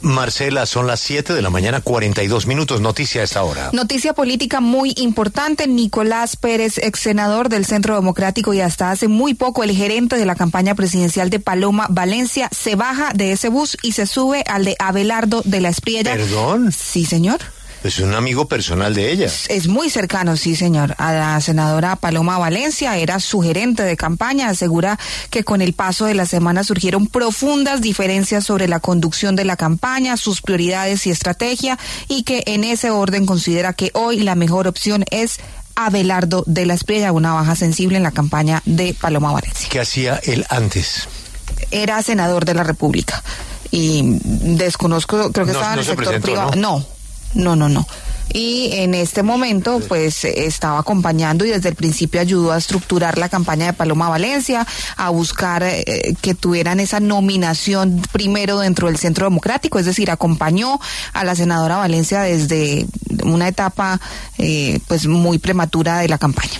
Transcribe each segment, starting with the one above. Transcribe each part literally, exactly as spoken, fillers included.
Marcela, son las siete de la mañana, cuarenta y dos minutos. Noticia a esta hora. Noticia política muy importante. Nicolás Pérez, ex senador del Centro Democrático y hasta hace muy poco el gerente de la campaña presidencial de Paloma Valencia, se baja de ese bus y se sube al de Abelardo de la Espriella. ¿Perdón? Sí, señor. Es un amigo personal de ella. Es muy cercano, sí, señor, a la senadora Paloma Valencia. Era su gerente de campaña. Asegura que con el paso de la semana surgieron profundas diferencias sobre la conducción de la campaña, sus prioridades y estrategia, y que en ese orden considera que hoy la mejor opción es Abelardo de la Espriella, una baja sensible en la campaña de Paloma Valencia. ¿Qué hacía él antes? Era senador de la República y desconozco, creo que no, estaba no no en el sector presentó, privado. ¿no? No. No, no, no. Y en este momento, pues, estaba acompañando y desde el principio ayudó a estructurar la campaña de Paloma Valencia, a buscar eh, que tuvieran esa nominación primero dentro del Centro Democrático, es decir, acompañó a la senadora Valencia desde una etapa, eh, pues, muy prematura de la campaña.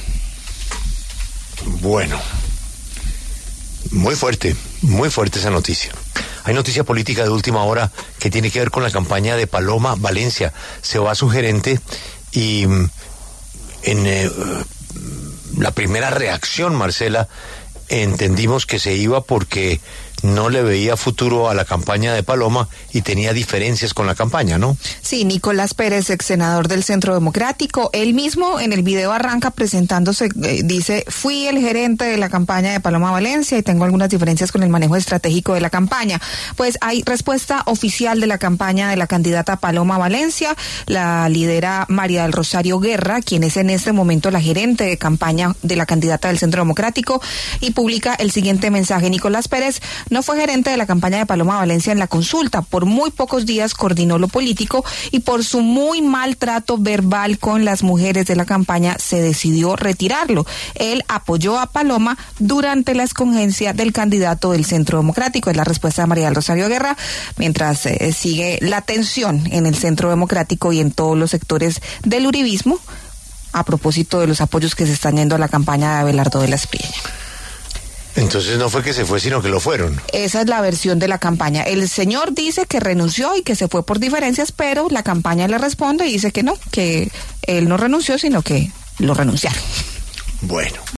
Bueno, muy fuerte, muy fuerte esa noticia. Hay noticia política de última hora que tiene que ver con la campaña de Paloma Valencia. Se va su gerente y en eh, la primera reacción, Marcela, entendimos que se iba porque no le veía futuro a la campaña de Paloma y tenía diferencias con la campaña, ¿no? Sí, Nicolás Pérez, ex senador del Centro Democrático, él mismo en el video arranca presentándose, eh, dice, fui el gerente de la campaña de Paloma Valencia y tengo algunas diferencias con el manejo estratégico de la campaña. Pues hay respuesta oficial de la campaña de la candidata Paloma Valencia, la lidera María del Rosario Guerra, quien es en este momento la gerente de campaña de la candidata del Centro Democrático, y publica el siguiente mensaje. Nicolás Pérez no fue gerente de la campaña de Paloma Valencia en la consulta. Por muy pocos días coordinó lo político y por su muy mal trato verbal con las mujeres de la campaña se decidió retirarlo. Él apoyó a Paloma durante la escogencia del candidato del Centro Democrático. Es la respuesta de María del Rosario Guerra, mientras eh, sigue la tensión en el Centro Democrático y en todos los sectores del uribismo a propósito de los apoyos que se están yendo a la campaña de Abelardo de la Espriella. Entonces no fue que se fue, sino que lo fueron. Esa es la versión de la campaña. El señor dice que renunció y que se fue por diferencias, pero la campaña le responde y dice que no, que él no renunció, sino que lo renunciaron. Bueno.